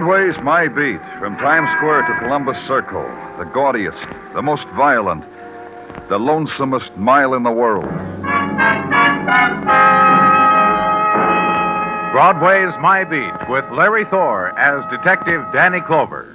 Broadway's My Beat, from Times Square to Columbus Circle, the gaudiest, the most violent, the lonesomest mile in the world. Broadway's My Beat with Larry Thor as Detective Danny Clover.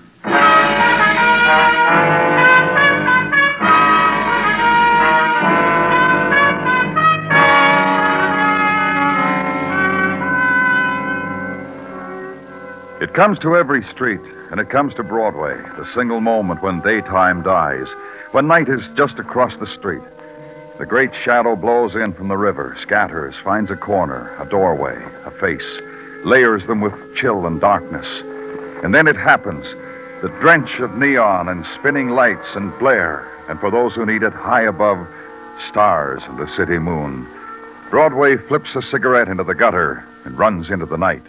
It comes to every street, and it comes to Broadway, the single moment when daytime dies, when night is just across the street. The great shadow blows in from the river, scatters, finds a corner, a doorway, a face, layers them with chill and darkness. And then it happens, the drench of neon and spinning lights and glare, and for those who need it, high above, stars and the city moon. Broadway flips a cigarette into the gutter and runs into the night.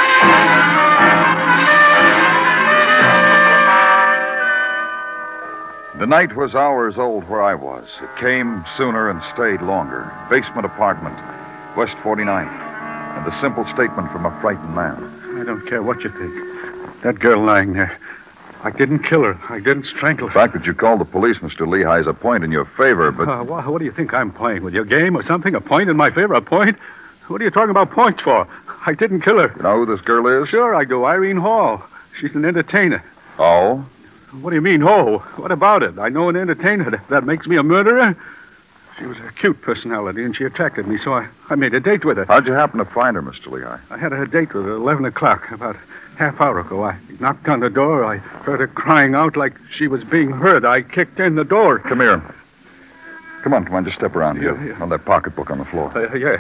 The night was hours old where I was. It came sooner and stayed longer. Basement apartment, West 49th. And the simple statement from a frightened man. I don't care what you think. That girl lying there. I didn't kill her. I didn't strangle her. The fact that you called the police, Mr. Lehigh, is a point in your favor, but... What do you think I'm playing with? Your game or something? A point in my favor? A point? What are you talking about points for? I didn't kill her. You know who this girl is? Sure I do. Irene Hall. She's an entertainer. Oh? What do you mean, oh? What about it? I know an entertainer. That makes me a murderer? She was a cute personality, and she attracted me, so I made a date with her. How'd you happen to find her, Mr. Lehigh? I had a date with her at 11 o'clock, about half hour ago. I knocked on the door. I heard her crying out like she was being hurt. I kicked in the door. Come here. Come on, just step around here. Yeah. On that pocketbook on the floor. Yeah.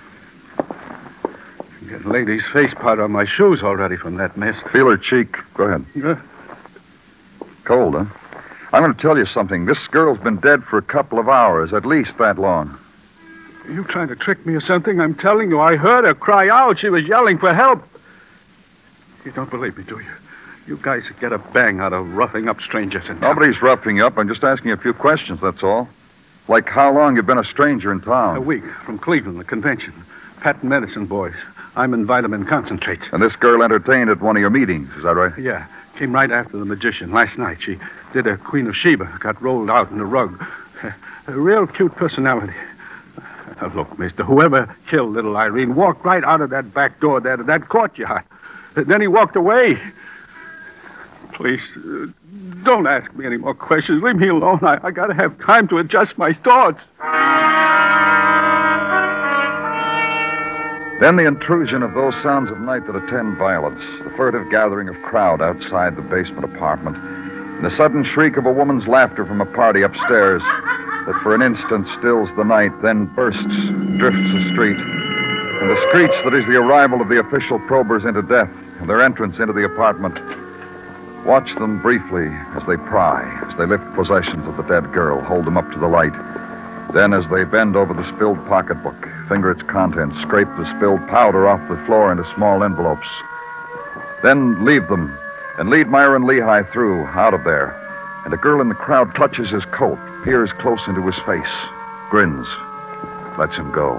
Got lady's face powder on my shoes already from that mess. Feel her cheek. Go ahead. Yeah. Cold, huh? I'm going to tell you something. This girl's been dead for a couple of hours, at least that long. Are you trying to trick me or something? I'm telling you, I heard her cry out. She was yelling for help. You don't believe me, do you? You guys get a bang out of roughing up strangers in town. Nobody's roughing you up. I'm just asking you a few questions, that's all. Like how long you've been a stranger in town. A week, from Cleveland, the convention. Patent medicine boys. I'm in vitamin concentrates. And this girl entertained at one of your meetings, is that right? Yeah. Came right after the magician last night. She did a Queen of Sheba, got rolled out in a rug. A real cute personality. Look, mister, whoever killed little Irene walked right out of that back door there to that courtyard. Then he walked away. Please, don't ask me any more questions. Leave me alone. I got to have time to adjust my thoughts. Then the intrusion of those sounds of night that attend violence, the furtive gathering of crowd outside the basement apartment, and the sudden shriek of a woman's laughter from a party upstairs that for an instant stills the night, then bursts, drifts the street, and the screech that is the arrival of the official probers into death and their entrance into the apartment. Watch them briefly as they pry, as they lift possessions of the dead girl, hold them up to the light. Then, as they bend over the spilled pocketbook, finger its contents, scrape the spilled powder off the floor into small envelopes. Then leave them and lead Myron Lehigh through, out of there. And a girl in the crowd clutches his coat, peers close into his face, grins, lets him go.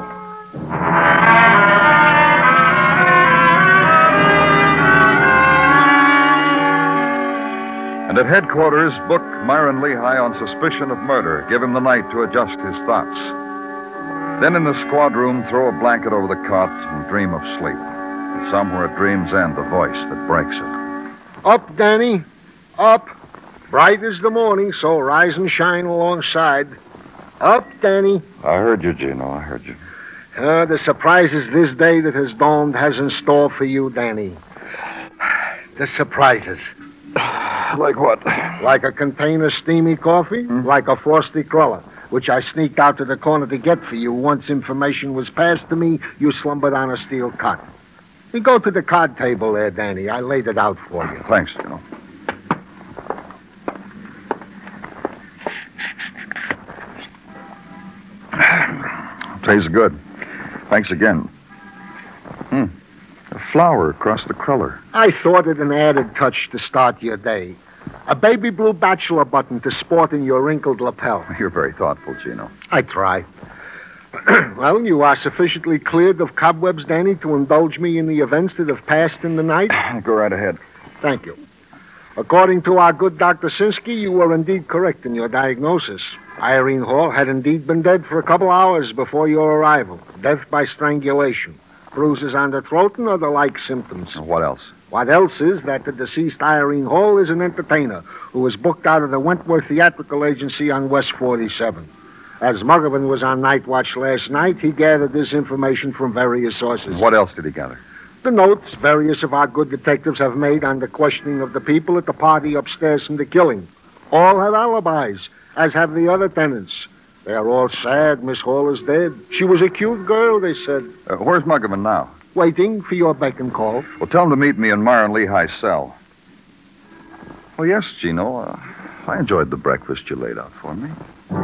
And at headquarters, book Myron Lehigh on suspicion of murder. Give him the night to adjust his thoughts. Then in the squad room, throw a blanket over the cot and dream of sleep. And somewhere at dream's end, the voice that breaks it. Up, Danny. Up. Bright as the morning, so rise and shine alongside. Up, Danny. I heard you, Gino. I heard you. The surprises this day that has dawned has in store for you, Danny. The surprises. Like what? Like a container of steamy coffee, like a frosty cruller, which I sneaked out to the corner to get for you. Once information was passed to me, you slumbered on a steel cot. You go to the card table there, Danny. I laid it out for you. Thanks, Gino. Tastes good. Thanks again. A flower across the cruller. I thought it an added touch to start your day. A baby blue bachelor button to sport in your wrinkled lapel. You're very thoughtful, Gino. I try. Well, you are sufficiently cleared of cobwebs, Danny, to indulge me in the events that have passed in the night? Go right ahead. Thank you. According to our good Dr. Sinsky, you were indeed correct in your diagnosis. Irene Hall had indeed been dead for a couple hours before your arrival. Death by strangulation. Bruises on the throat and other like symptoms. And what else? What else is that the deceased Irene Hall is an entertainer who was booked out of the Wentworth Theatrical Agency on West 47. As Muggavan was on night watch last night, he gathered this information from various sources. What else did he gather? The notes various of our good detectives have made on the questioning of the people at the party upstairs from the killing. All have alibis, as have the other tenants. They are all sad Miss Hall is dead. She was a cute girl, they said. Where's Muggavan now? Waiting for your beck and call. Well, tell him to meet me in Mara and Lehigh's cell. Oh, yes, Gino. I enjoyed the breakfast you laid out for me.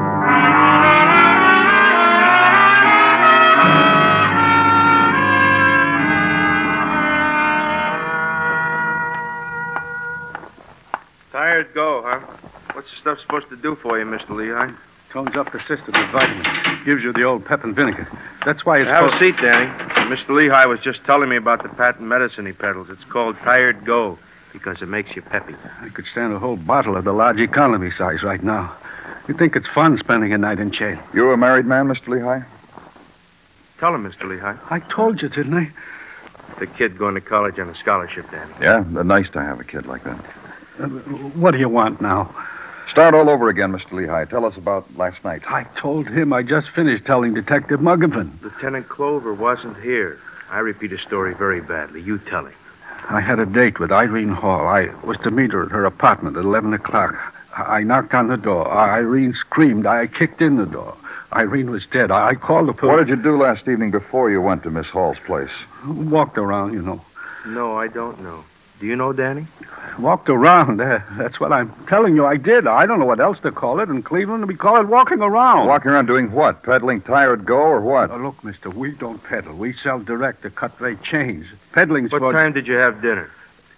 Tired go, huh? What's the stuff supposed to do for you, Mr. Lehigh? Tones up the system with vitamins. Gives you the old pep and vinegar. That's why it's Have called... a seat, Danny. Mr. Lehigh was just telling me about the patent medicine he peddles. It's called Tired Go because it makes you peppy. I could stand a whole bottle of the large economy size right now. You think it's fun spending a night in jail? You a married man, Mr. Lehigh? Tell him, Mr. Lehigh. I told you, didn't I? The kid going to college on a scholarship, Danny. Yeah, nice to have a kid like that. What do you want now? Start all over again, Mr. Lehigh. Tell us about last night. I told him I just finished telling Detective Muggavan. Lieutenant Clover wasn't here. I repeat his story very badly. You tell him. I had a date with Irene Hall. I was to meet her at her apartment at 11 o'clock. I knocked on the door. Irene screamed. I kicked in the door. Irene was dead. I called the police. What did you do last evening before you went to Miss Hall's place? Walked around, you know. No, I don't know. Do you know, Danny? Walked around. That's what I'm telling you. I did. I don't know what else to call it. In Cleveland, we call it walking around. Walking around doing what? Peddling Tired Go or what? Look, mister, we don't peddle. We sell direct to cut-rate chains. Peddling's What time did you have dinner?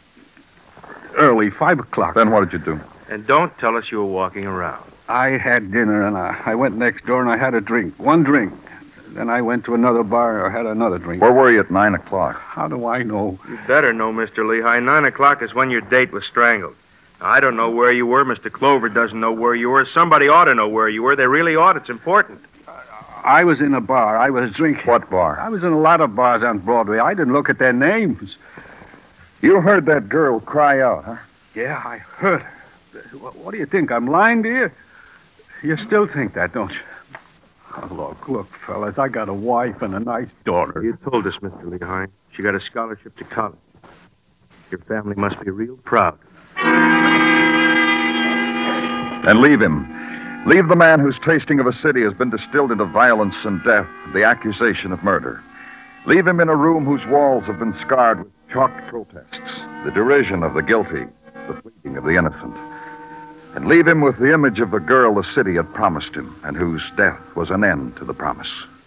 Early, 5 o'clock. Then what did you do? And don't tell us you were walking around. I had dinner, and I went next door, and I had a drink. One drink. Then I went to another bar, or had another drink. Where were you at 9 o'clock? How do I know? You better know, Mr. Lehigh. 9 o'clock is when your date was strangled. Now, I don't know where you were. Mr. Clover doesn't know where you were. Somebody ought to know where you were. They really ought. It's important. I was in a bar. I was drinking. What bar? I was in a lot of bars on Broadway. I didn't look at their names. You heard that girl cry out, huh? Yeah, I heard her. What do you think? I'm lying to you? You still think that, don't you? Oh, look, fellas, I got a wife and a nice daughter. You told us, Mr. Lehigh. She got a scholarship to college. Your family must be real proud. And leave him. Leave the man whose tasting of a city has been distilled into violence and death, the accusation of murder. Leave him in a room whose walls have been scarred with chalked protests, the derision of the guilty, the pleading of the innocent. And leave him with the image of the girl the city had promised him, and whose death was an end to the promise.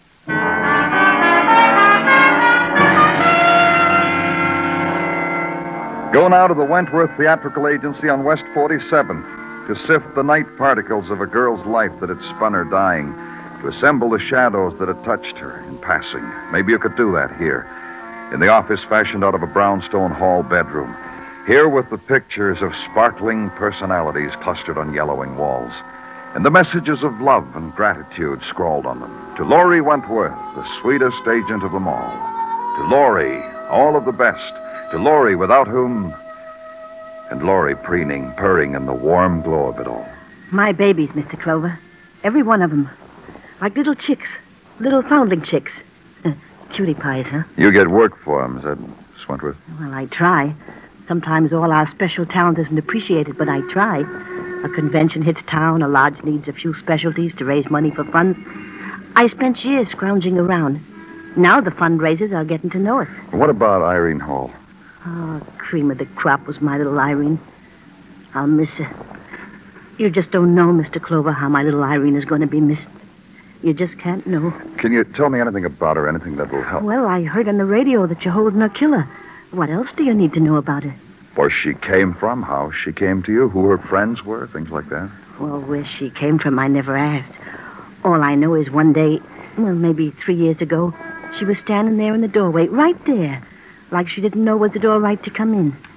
Go now to the Wentworth Theatrical Agency on West 47th to sift the night particles of a girl's life that had spun her dying, to assemble the shadows that had touched her in passing. Maybe you could do that here, in the office fashioned out of a brownstone hall bedroom. Here with the pictures of sparkling personalities clustered on yellowing walls, and the messages of love and gratitude scrawled on them. To Laurie Wentworth, the sweetest agent of them all. To Laurie, all of the best. To Laurie, without whom... And Laurie preening, purring in the warm glow of it all. My babies, Mr. Clover. Every one of them. Like little chicks. Little foundling chicks. Cutie pies, huh? You get work for them, is that Miss Wentworth? Well, I try. Sometimes all our special talent isn't appreciated, but I try. A convention hits town, a lodge needs a few specialties to raise money for funds. I spent years scrounging around. Now the fundraisers are getting to know us. What about Irene Hall? Oh, cream of the crop was my little Irene. I'll miss her. You just don't know, Mr. Clover, how my little Irene is going to be missed. You just can't know. Can you tell me anything about her, anything that will help? Well, I heard on the radio that you're holding a killer. What else do you need to know about her? Where she came from, how she came to you, who her friends were, things like that. Well, where she came from, I never asked. All I know is one day, well, maybe 3 years ago, she was standing there in the doorway, right there, like she didn't know was it all right to come in.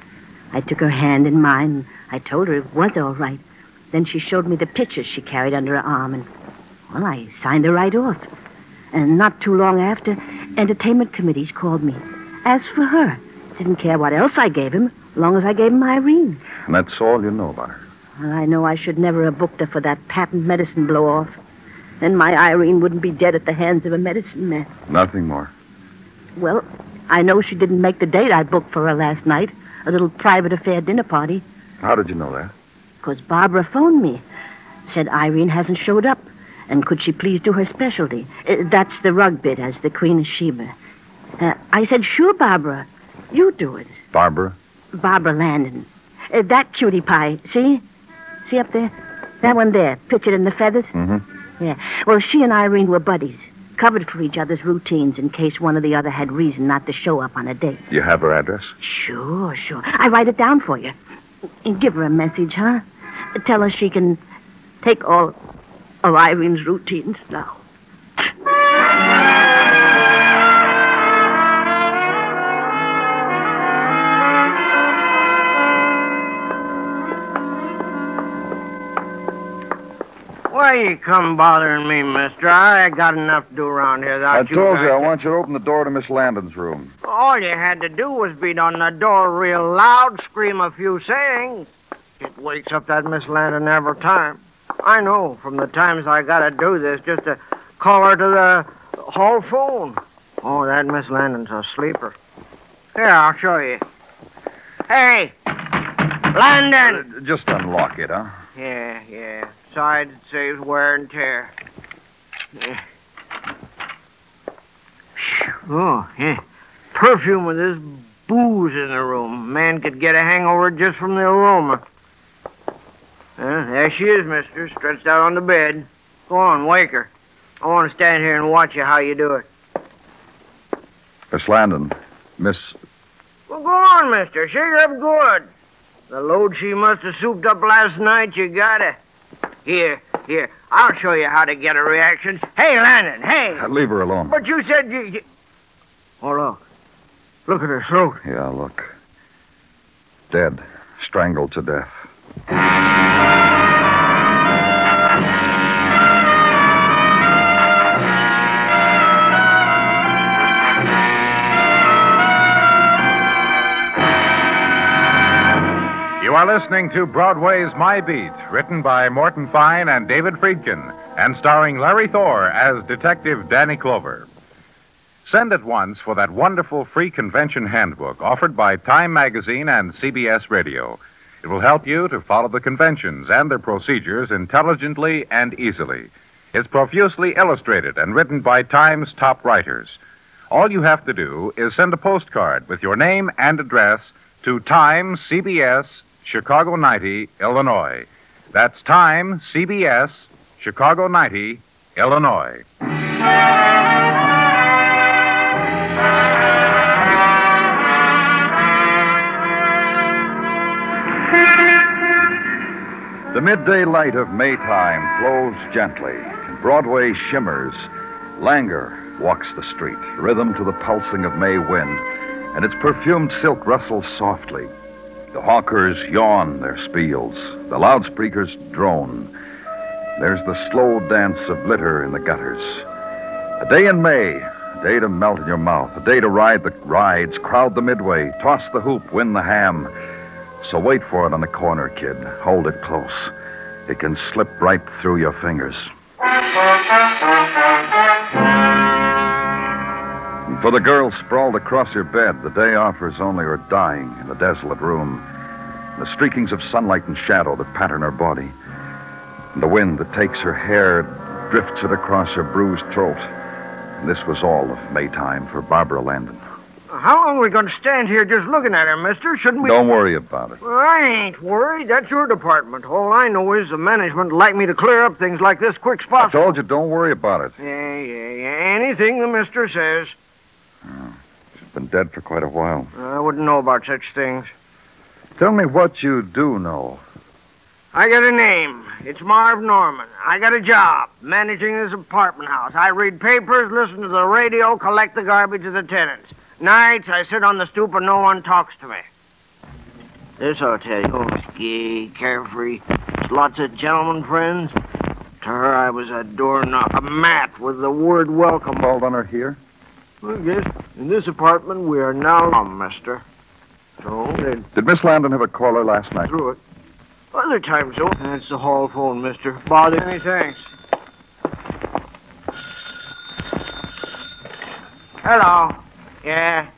I took her hand in mine, and I told her it was all right. Then she showed me the pictures she carried under her arm, and, well, I signed her right off. And not too long after, entertainment committees called me. As for her, didn't care what else I gave him, as long as I gave him Irene. And that's all you know about her. Well, I know I should never have booked her for that patent medicine blow-off. Then my Irene wouldn't be dead at the hands of a medicine man. Nothing more. Well, I know she didn't make the date I booked for her last night, a little private affair dinner party. How did you know that? Because Barbara phoned me. Said Irene hasn't showed up, and could she please do her specialty? That's the rug bit as the Queen of Sheba. I said, sure, Barbara. You do it. Barbara? Barbara Landon. That cutie pie, see? See up there? That one there, pictured in the feathers? Mm-hmm. Yeah. Well, she and Irene were buddies, covered for each other's routines in case one or the other had reason not to show up on a date. You have her address? Sure. I write it down for you. And give her a message, huh? Tell her she can take all of Irene's routines now. Why you come bothering me, mister? I got enough to do around here. I told you I want you to open the door to Miss Landon's room. All you had to do was beat on the door real loud, scream a few sayings. It wakes up that Miss Landon every time. I know from the times I gotta do this just to call her to the hall phone. Oh, that Miss Landon's a sleeper. Here, I'll show you. Hey, Landon! Just unlock it, huh? Yeah. Besides, it saves wear and tear. Yeah. Oh, yeah. Perfume with this booze in the room. Man could get a hangover just from the aroma. There she is, mister, stretched out on the bed. Go on, wake her. I want to stand here and watch you how you do it. Miss Landon, Miss... Well, go on, mister. Shake her up good. The load she must have souped up last night, you got it. Here. I'll show you how to get a reaction. Hey, Landon, hey. Leave her alone. But you said you... Oh, look. Look at her throat. Yeah, look. Dead. Strangled to death. You are listening to Broadway's My Beat, written by Morton Fine and David Friedkin, and starring Larry Thor as Detective Danny Clover. Send at once for that wonderful free convention handbook offered by Time Magazine and CBS Radio. It will help you to follow the conventions and their procedures intelligently and easily. It's profusely illustrated and written by Time's top writers. All you have to do is send a postcard with your name and address to Time, CBS, Chicago 90, Illinois. That's Time, CBS, Chicago 90, Illinois. The midday light of Maytime flows gently, and Broadway shimmers. Languor walks the street, rhythm to the pulsing of May wind, and its perfumed silk rustles softly. The hawkers yawn their spiels. The loudspeakers drone. There's the slow dance of litter in the gutters. A day in May, a day to melt in your mouth, a day to ride the rides, crowd the midway, toss the hoop, win the ham. So wait for it on the corner, kid. Hold it close. It can slip right through your fingers. And for the girl sprawled across her bed, the day offers only her dying in the desolate room. The streakings of sunlight and shadow that pattern her body. And the wind that takes her hair drifts it across her bruised throat. And this was all of Maytime for Barbara Landon. How long are we going to stand here just looking at her, mister? Shouldn't we... Don't worry about it. Well, I ain't worried. That's your department. All I know is the management would like me to clear up things like this quick as I possible. told you, don't worry about it. Yeah. Anything the mister says. She's been dead for quite a while. I wouldn't know about such things. Tell me what you do know. I got a name. It's Marv Norman. I got a job, managing this apartment house. I read papers, listen to the radio, collect the garbage of the tenants. Nights, I sit on the stoop and no one talks to me. This I'll tell you. Gay, carefree, lots of gentlemen friends. To her, I was a doorknob, a mat with the word welcome. Called on her here? I guess in this apartment we are now, mister. So they Did Miss Landon have a caller last night? threw it. Other times, though. That's the hall phone, mister. Bother any thanks. Hello. Yeah.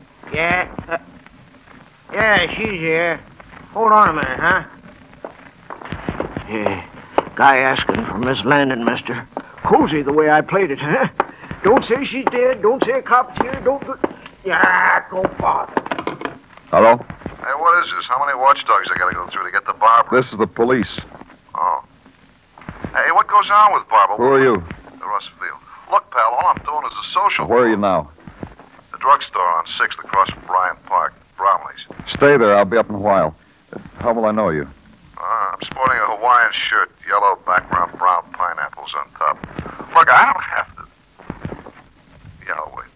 Yeah, she's here. Hold on a minute, huh? Yeah. Guy asking for Miss Landon, mister. Cozy the way I played it, huh? Don't say she's dead. Don't say a cop's here. Don't... Yeah, go bother. Hello? Hey, what is this? How many watchdogs I gotta go through to get to Barbara? This is the police. Oh. Hey, what goes on with Barbara? Who are you? The Russfield. Look, pal, all I'm doing is a social. Where are you now? The drugstore on 6th across from Bryant Park. Bromley's. Stay there. I'll be up in a while. How will I know you? I'm sporting a Hawaiian shirt, yellow background, brown pineapples on top. Look, I don't have to. Yeah, I'll wait.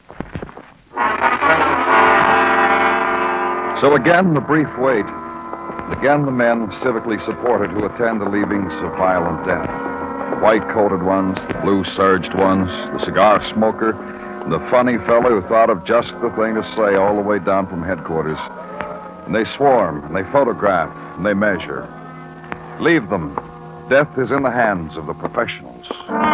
So again, the brief wait. Again, the men civically supported who attend the leavings of violent death. The white-coated ones, the blue-serged ones, the cigar smoker, and the funny fellow who thought of just the thing to say all the way down from headquarters. And they swarm, and they photograph, and they measure. Leave them. Death is in the hands of the professionals.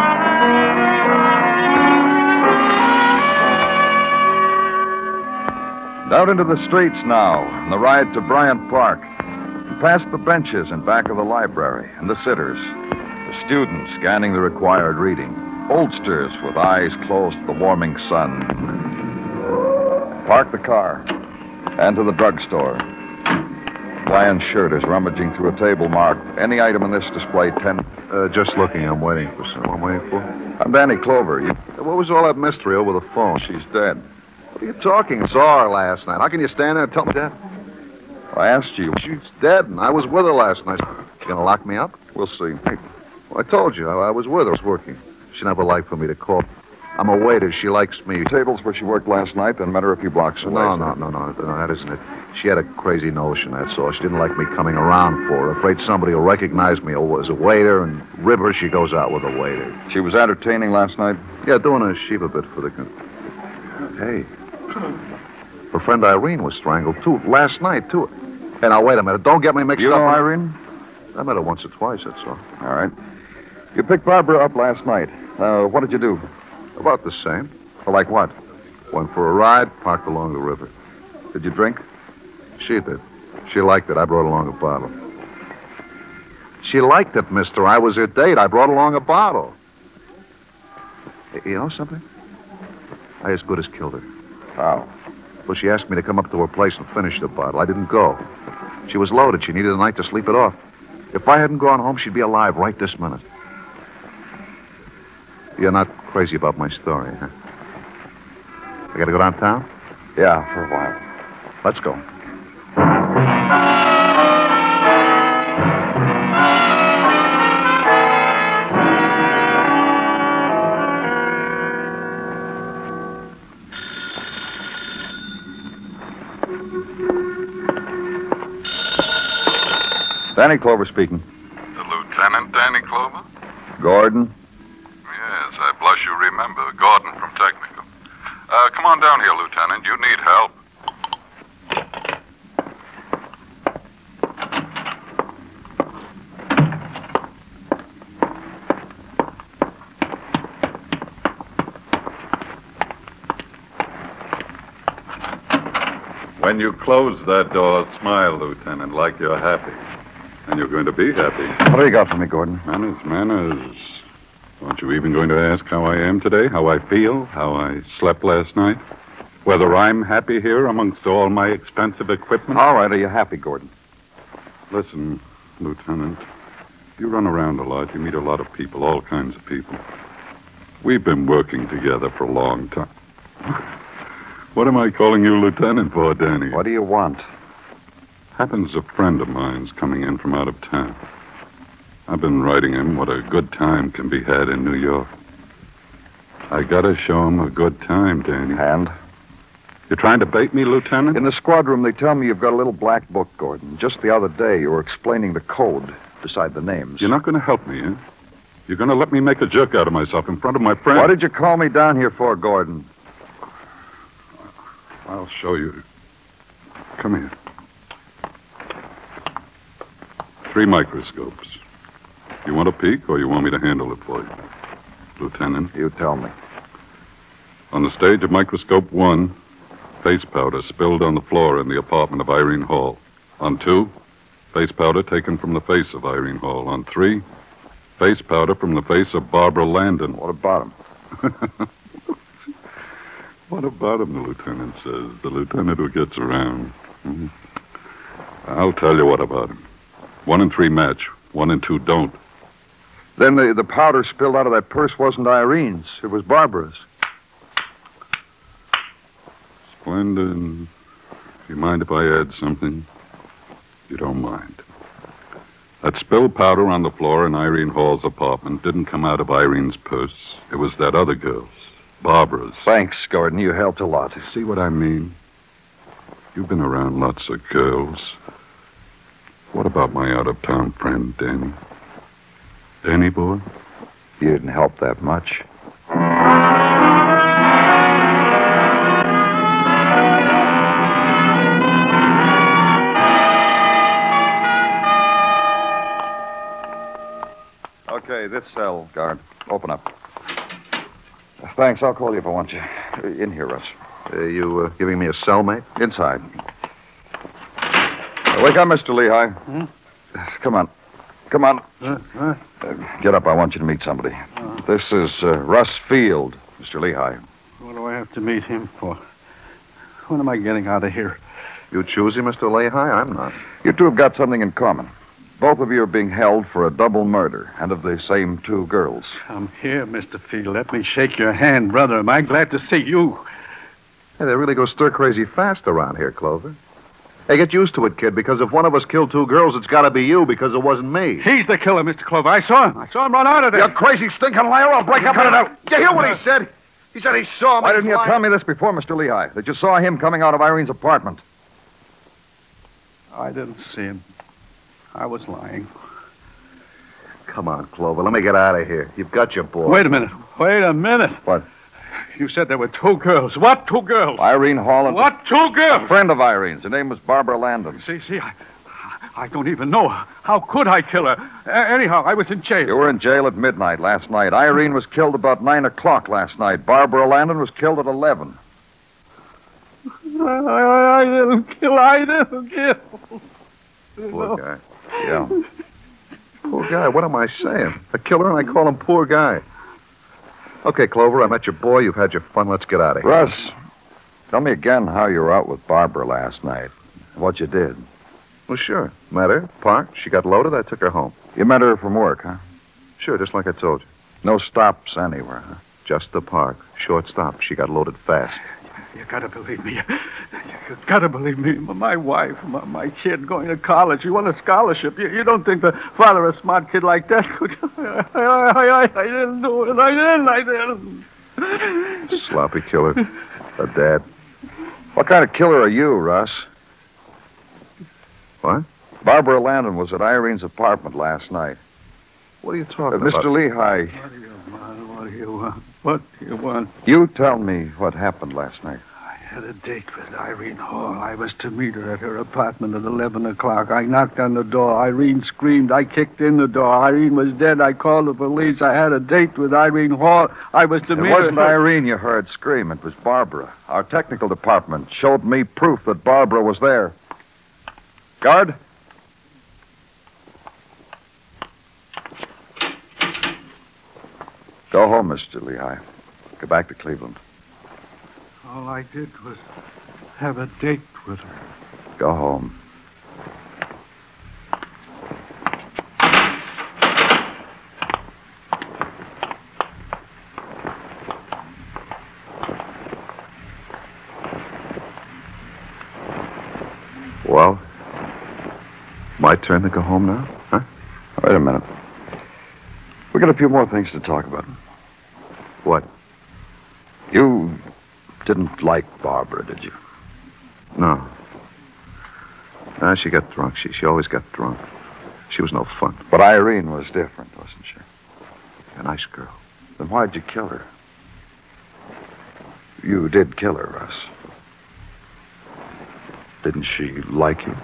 Out into the streets now, and the ride to Bryant Park, and past the benches in back of the library, and the sitters, the students scanning the required reading, oldsters with eyes closed to the warming sun. Park the car, and to the drugstore. Hawaiian shirt is rummaging through a table marked, any item in this display, 10... Just looking. I'm waiting for someone. Waiting for? I'm Danny Clover. What was all that mystery over the phone? She's dead. What are you talking? I saw her last night. How can you stand there and tell me that? I asked you. She's dead, and I was with her last night. She gonna lock me up? We'll see. Hey, well, I told you. I was with her. I was working. She never liked for me to call. I'm a waiter. She likes me. Tables where she worked last night, then met her a few blocks away. No, that isn't it. She had a crazy notion, that's all. She didn't like me coming around for her. Afraid somebody will recognize me as a waiter, and rib her, she goes out with a waiter. She was entertaining last night? Yeah, doing a Shiva bit for the... Hey. Her friend Irene was strangled, too, last night, too. Hey, now, wait a minute. Don't get me mixed up. You know Irene? I met her once or twice, that's all. All right. You picked Barbara up last night. What did you do? About the same. Like what? Went for a ride, parked along the river. Did you drink? She did. She liked it. I brought along a bottle. She liked it, mister. I was her date. I brought along a bottle. You know something? I as good as killed her. How? Well, she asked me to come up to her place and finish the bottle. I didn't go. She was loaded. She needed a night to sleep it off. If I hadn't gone home, she'd be alive right this minute. You're not crazy about my story, huh? I gotta go downtown? Yeah, for a while. Let's go. Danny Clover speaking. The Lieutenant Danny Clover? Gordon? Yes, I blush you remember. Gordon from Technical. Come on down here, Lieutenant. You need help. When you close that door, smile, Lieutenant, like you're happy. And you're going to be happy. What do you got for me, Gordon? Manners. Aren't you even going to ask how I am today, how I feel, how I slept last night? Whether I'm happy here amongst all my expensive equipment? All right, are you happy, Gordon? Listen, Lieutenant, you run around a lot. You meet a lot of people, all kinds of people. We've been working together for a long time. What am I calling you Lieutenant for, Danny? What do you want? Happens a friend of mine's coming in from out of town. I've been writing him what a good time can be had in New York. I gotta show him a good time, Danny. And? You're trying to bait me, Lieutenant? In the squad room, they tell me you've got a little black book, Gordon. Just the other day, you were explaining the code beside the names. You're not going to help me, eh? You're going to let me make a jerk out of myself in front of my friends? What did you call me down here for, Gordon? I'll show you. Come here. 3 microscopes. You want a peek, or you want me to handle it for you? Lieutenant? You tell me. On the stage of microscope 1, face powder spilled on the floor in the apartment of Irene Hall. On 2, face powder taken from the face of Irene Hall. On 3, face powder from the face of Barbara Landon. What about him? What about him, the lieutenant says. The lieutenant who gets around. Mhm. I'll tell you what about him. 1 and 3 match. 1 and 2 don't. Then the powder spilled out of that purse wasn't Irene's. It was Barbara's. Splendid. You mind if I add something? You don't mind. That spilled powder on the floor in Irene Hall's apartment didn't come out of Irene's purse. It was that other girl's, Barbara's. Thanks, Gordon. You helped a lot. See what I mean? You've been around lots of girls. What about my out-of-town friend, Danny? Danny, boy? You didn't help that much. Okay, this cell, guard. Open up. Thanks. I'll call you if I want you. In here, Russ. You giving me a cellmate? Inside. Wake up, Mr. Lehigh. Come on. Come on. Get up. I want you to meet somebody. This is Russ Field, Mr. Lehigh. What do I have to meet him for? When am I getting out of here? You choosy, Mr. Lehigh? I'm not. You two have got something in common. Both of you are being held for a double murder, and of the same 2 girls. Come here, Mr. Field. Let me shake your hand, brother. Am I glad to see you? Hey, they really go stir-crazy fast around here, Clover. Hey, get used to it, kid, because if one of us killed 2 girls, it's got to be you, because it wasn't me. He's the killer, Mr. Clover. I saw him. I saw him run out of there. You crazy stinking liar. I'll break up in it out. You hear what he said? He said he saw him. Why didn't you tell me this before, Mr. Lehigh? That you saw him coming out of Irene's apartment? I didn't see him. I was lying. Come on, Clover. Let me get out of here. You've got your boy. Wait a minute. Wait a minute. What? You said there were 2 girls. What 2 girls? Irene Hall and... What 2 girls? A friend of Irene's. Her name was Barbara Landon. See, I don't even know. How could I kill her? Anyhow, I was in jail. You were in jail at midnight last night. Irene was killed about 9 o'clock last night. Barbara Landon was killed at 11. I didn't kill. Poor guy. Yeah. Poor guy. What am I saying? A killer, and I call him poor guy. Okay, Clover, I met your boy. You've had your fun. Let's get out of here. Russ, tell me again how you were out with Barbara last night. What you did. Well, sure. Met her, parked. She got loaded. I took her home. You met her from work, huh? Sure, just like I told you. No stops anywhere, huh? Just the park. Short stop. She got loaded fast. You gotta believe me. You gotta believe me. My wife, my kid going to college. You want a scholarship. You don't think the father of a smart kid like that could... I didn't do it. I didn't. Sloppy killer. A dad. What kind of killer are you, Russ? What? Barbara Landon was at Irene's apartment last night. What are you talking about? Mr. Lehigh. What do you want? What do you want? You tell me what happened last night. I had a date with Irene Hall. I was to meet her at her apartment at 11 o'clock. I knocked on the door. Irene screamed. I kicked in the door. Irene was dead. I called the police. I had a date with Irene Hall. I was to meet her. It wasn't Irene you heard scream. It was Barbara. Our technical department showed me proof that Barbara was there. Guard? Go home, Mr. Lehigh. Go back to Cleveland. All I did was have a date with her. Go home. Well, my turn to go home now, huh? Wait a minute. We got a few more things to talk about. What? You didn't like Barbara, did you? No. She got drunk. She always got drunk. She was no fun. But Irene was different, wasn't she? A nice girl. Then why'd you kill her? You did kill her, Russ. Didn't she like you?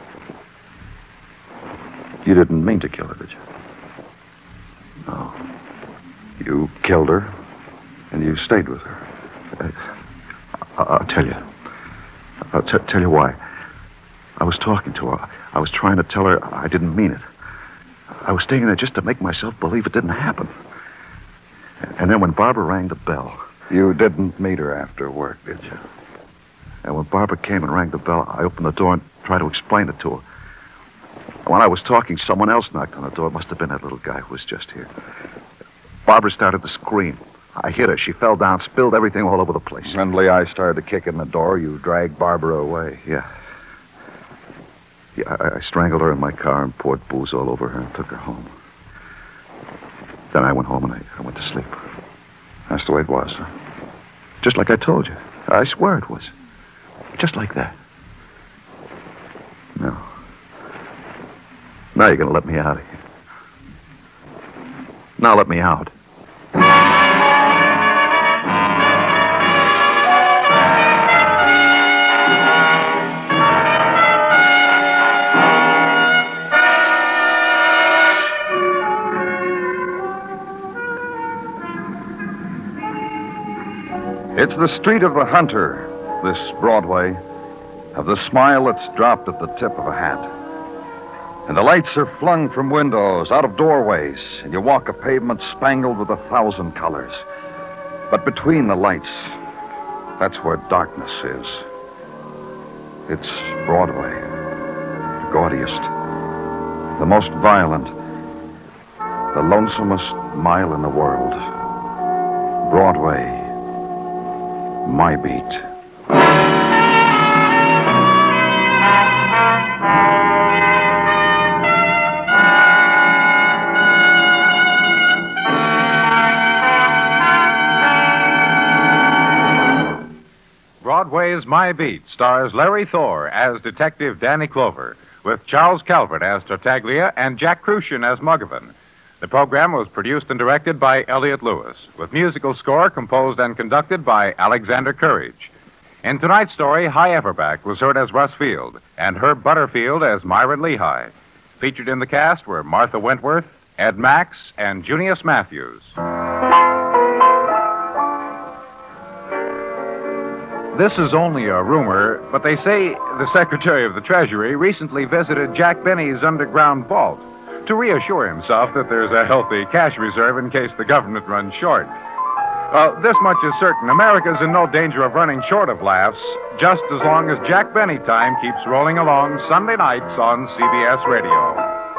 You didn't mean to kill her, did you? No. You killed her, and you stayed with her. I'll tell you. I'll tell you why. I was talking to her. I was trying to tell her I didn't mean it. I was staying there just to make myself believe it didn't happen. And then when Barbara rang the bell... You didn't meet her after work, did you? And when Barbara came and rang the bell, I opened the door and tried to explain it to her. When I was talking, someone else knocked on the door. It must have been that little guy who was just here. Barbara started to scream. I hit her. She fell down, spilled everything all over the place. When Lehigh started to kick in the door, you dragged Barbara away. Yeah. I strangled her in my car and poured booze all over her and took her home. Then I went home and I went to sleep. That's the way it was, huh? Just like I told you. I swear it was. Just like that. No. Now you're going to let me out of here. Now let me out. It's the street of the hunter, this Broadway, of the smile that's dropped at the tip of a hat. And the lights are flung from windows, out of doorways, and you walk a pavement spangled with 1,000 colors. But between the lights, that's where darkness is. It's Broadway, the gaudiest, the most violent, the lonesomest mile in the world. Broadway. My beat. Broadway's My Beat stars Larry Thor as Detective Danny Clover, with Charles Calvert as Tartaglia and Jack Crucian as Muggavan. The program was produced and directed by Elliott Lewis, with musical score composed and conducted by Alexander Courage. In tonight's story, High Everback was heard as Russ Field, and Herb Butterfield as Myron Lehigh. Featured in the cast were Martha Wentworth, Ed Max, and Junius Matthews. This is only a rumor, but they say the Secretary of the Treasury recently visited Jack Benny's underground vault to reassure himself that there's a healthy cash reserve in case the government runs short. This much is certain. America's in no danger of running short of laughs, just as long as Jack Benny time keeps rolling along Sunday nights on CBS Radio.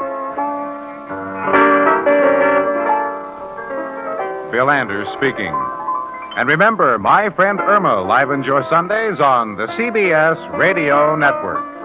Bill Anders speaking. And remember, My Friend Irma livens your Sundays on the CBS Radio Network.